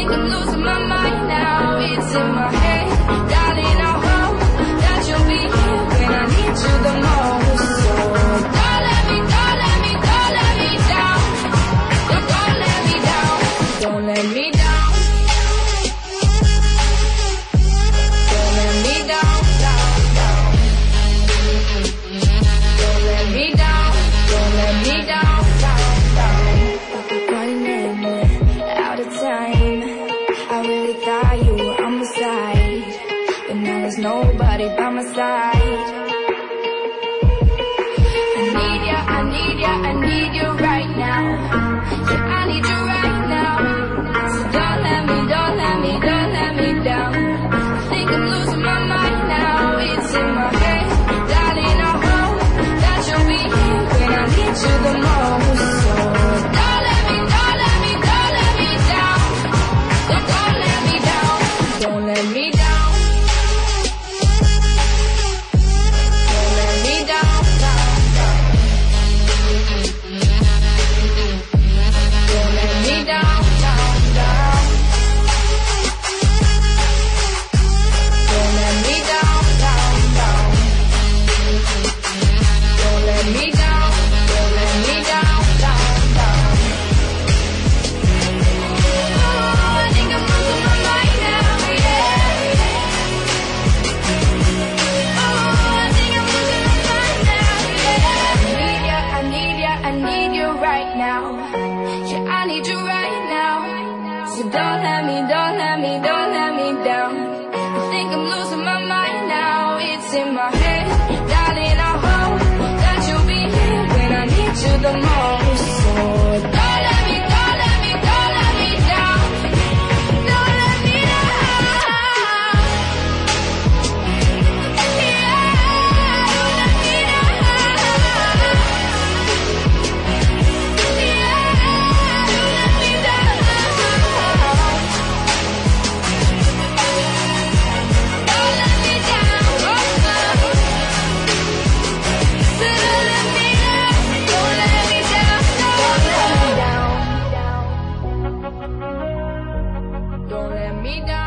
think I'm losing my mind now. It's in my head, darling, I hope that you'll be here when I need you the most. So don't let me down. Don't let me down. Don't let me down. Don't let me down. Don't let me down. Don't let me down. I've been running out of time. I really thought you were on my side, but now there's nobody by my side. I need you right now. Yeah, I need you right now. So don't let me down. I think I'm losing my mind now. It's in my head, darling, I hope that you'll be here when I need you the most. So don't let me down. Don't let me down. Don't let me down. Don't let me down. Don't let me down. Don't let me down. Don't let me down. Don't let me down. Oh, I think I'm losing my mind now, yeah. Oh, I think I'm losing my mind now, yeah. I need you right now. Yeah, I need you right now. So don't let me down. I think I'm losing my mind now. It's in my head, darling, I hope that you'll be here when I need you the most. So don't let me down. Don't let me down. Don't let me down. Yeah, don't let me down. Yeah, don't let me down. Don't let me down. So don't let me down. Don't let me down. Don't let me down.